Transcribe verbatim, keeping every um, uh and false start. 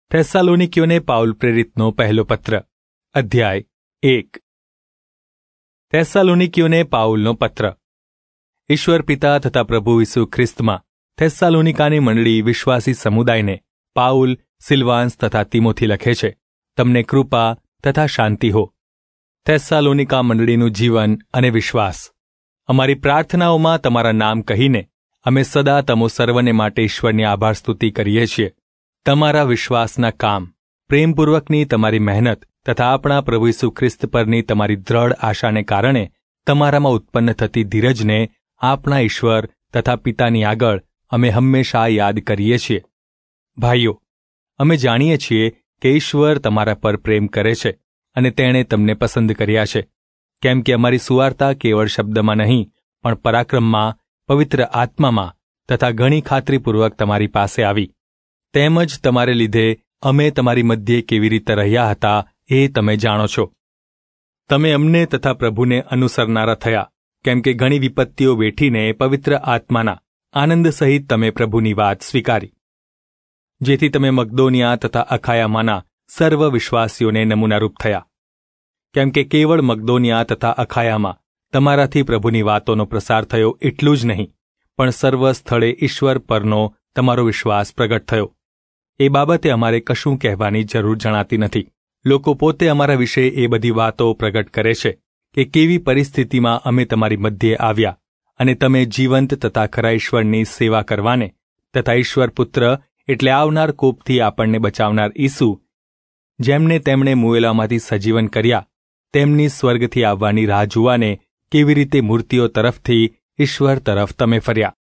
થેસ્સાલોનિકીઓને Paul પ્રેરિતનો પહેલો પત્ર અધ્યાય એક. થેસ્સાલોનિકીઓને પાઉલનો પત્ર. ઈશ્વર પિતા તથા પ્રભુ ઈસુ ખ્રિસ્તમાં થેસ્સાલોનિકાની મંડળી વિશ્વાસી સમુદાયને પાઉલ, સિલવાન્સ તથા તિમોથી લખે છે. તમને કૃપા તથા શાંતિ હો. થેસ્સાલોનિકા મંડળીનું જીવન અને વિશ્વાસ. અમારી પ્રાર્થનાઓમાં તમારા નામ કહીને અમે સદા તમો સર્વને માટે ઈશ્વરની આભાર સ્તુતિ કરીએ છીએ. તમારા વિશ્વાસના કામ, પ્રેમપૂર્વકની તમારી મહેનત તથા આપણા પ્રભુ ઈસુ ખ્રિસ્ત પરની તમારી દ્રઢ આશાને કારણે તમારામાં ઉત્પન્ન થતી ધીરજને આપણા ઈશ્વર તથા પિતાની આગળ અમે હંમેશા યાદ કરીએ છીએ. ભાઈઓ, અમે જાણીએ છીએ કે ઈશ્વર તમારા પર પ્રેમ કરે છે અને તેણે તમને પસંદ કર્યા છે, કેમ કે અમારી સુવાર્તા કેવળ શબ્દમાં નહીં પણ પરાક્રમમાં, પવિત્ર આત્મામાં તથા ઘણી ખાતરીપૂર્વક તમારી પાસે આવી. તેમજ તમારે લીધે અમે તમારી મધ્યે કેવી રીતે રહ્યા હતા એ તમે જાણો છો. તમે અમને તથા પ્રભુને અનુસરનારા થયા, કેમ કે ઘણી વિપત્તિઓ વેઠીને પવિત્ર આત્માના આનંદ સહિત તમે પ્રભુની વાત સ્વીકારી, જેથી તમે મકદોનિયા તથા અખાયામાંના સર્વ વિશ્વાસીઓને નમૂનારૂપ થયા. કેમ કે કેવળ મકદોનિયા તથા અખાયામાં તમારાથી પ્રભુની વાતોનો પ્રસાર થયો એટલું જ નહીં, પણ સર્વ સ્થળે ઈશ્વર પરનો તમારો વિશ્વાસ પ્રગટ થયો. એ બાબતે અમારે કશું કહેવાની જરૂર જણાતી નથી. લોકો પોતે અમારા વિશે એ બધી વાતો પ્રગટ કરે છે કે કેવી પરિસ્થિતિમાં અમે તમારી મધ્યે આવ્યા અને તમે જીવંત તથા ખરા ઈશ્વરની સેવા કરવાને તથા ઈશ્વર પુત્ર એટલે આવનાર કોપથી આપણને બચાવનાર ઈસુ, જેમને તેમણે મુએલામાંથી સજીવન કર્યા, તેમની સ્વર્ગથી આવવાની રાહ જોવાને કેવી રીતે મૂર્તિઓ તરફથી ઈશ્વર તરફ તમે ફર્યા.